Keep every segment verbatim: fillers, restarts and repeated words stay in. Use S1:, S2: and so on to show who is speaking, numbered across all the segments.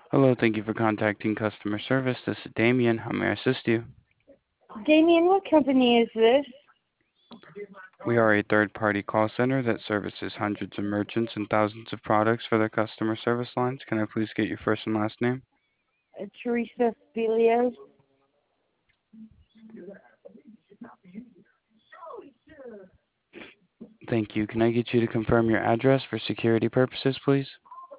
S1: Hello, thank you for contacting customer service. This is Damien. How may I assist you?
S2: Damien, what company is this?
S1: We are a third-party call center that services hundreds of merchants and thousands of products for their customer service lines. Can I please get your first and last name?
S2: Uh, Teresa Filios.
S1: Thank you. Can I get you to confirm your address for security purposes, please?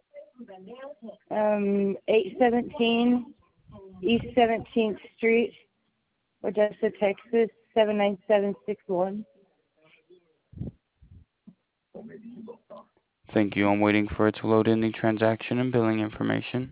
S2: Um, eight seventeen East seventeenth Street, Odessa, Texas, seven nine seven six one.
S1: Thank you. I'm waiting for it to load in the transaction and billing information.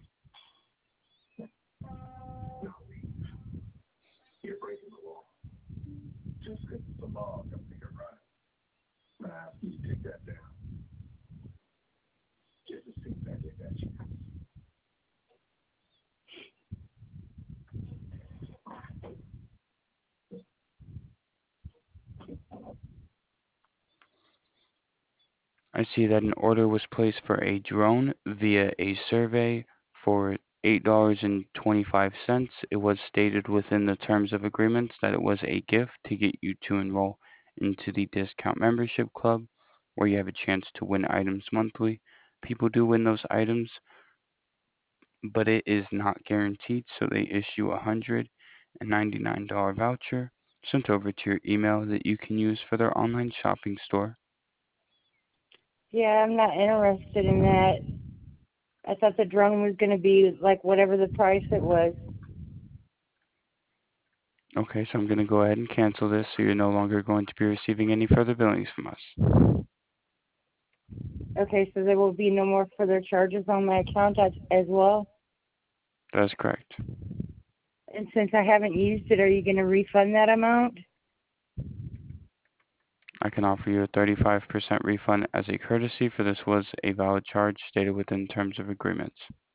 S1: I see that an order was placed for a drone via a survey for eight dollars and twenty-five cents. It was stated within the terms of agreements that it was a gift to get you to enroll into the discount membership club where you have a chance to win items monthly. People do win those items, but it is not guaranteed, so they issue a one hundred ninety-nine dollars voucher sent over to your email that you can use for their online shopping store.
S2: Yeah, I'm not interested in that. I thought the drone was going to be like whatever the price it was.
S1: Okay, so I'm going to go ahead and cancel this so you're no longer going to be receiving any further billings from us.
S2: Okay, so there will be no more further charges on my account as, as well.
S1: That is correct.
S2: And since I haven't used it, are you going to refund that amount?
S1: I can offer you a thirty-five percent refund as a courtesy, for this was a valid charge stated within terms of agreements.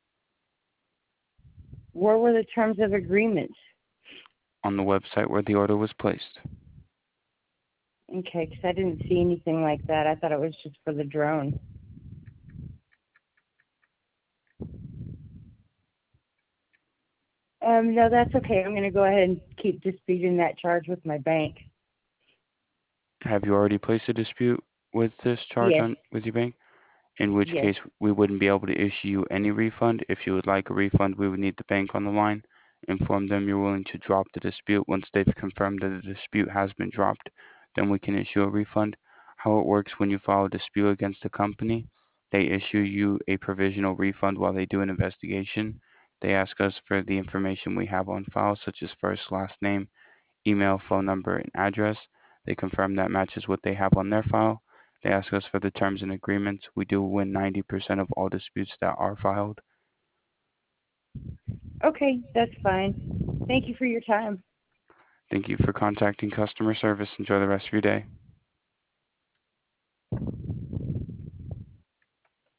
S2: Where were the terms of agreements?
S1: On the website where the order was placed.
S2: Okay, because I didn't see anything like that. I thought it was just for the drone. Um, no, that's okay. I'm going to go ahead and keep disputing that charge with my bank.
S1: Have you already placed a dispute with this charge
S2: Yes,
S1: on with your bank? In which
S2: yes.
S1: case we wouldn't be able to issue you any refund. If you would like a refund, we would need the bank on the line. Inform them you're willing to drop the dispute. Once they've confirmed that the dispute has been dropped, then we can issue a refund. How it works: when you file a dispute against the company, they issue you a provisional refund while they do an investigation. They ask us for the information we have on file, such as first, last name, email, phone number, and address. They confirm that matches what they have on their file. They ask us for the terms and agreements. We do win ninety percent of all disputes that are filed.
S2: Okay, that's fine. Thank you for your time.
S1: Thank you for contacting customer service. Enjoy the rest of your day.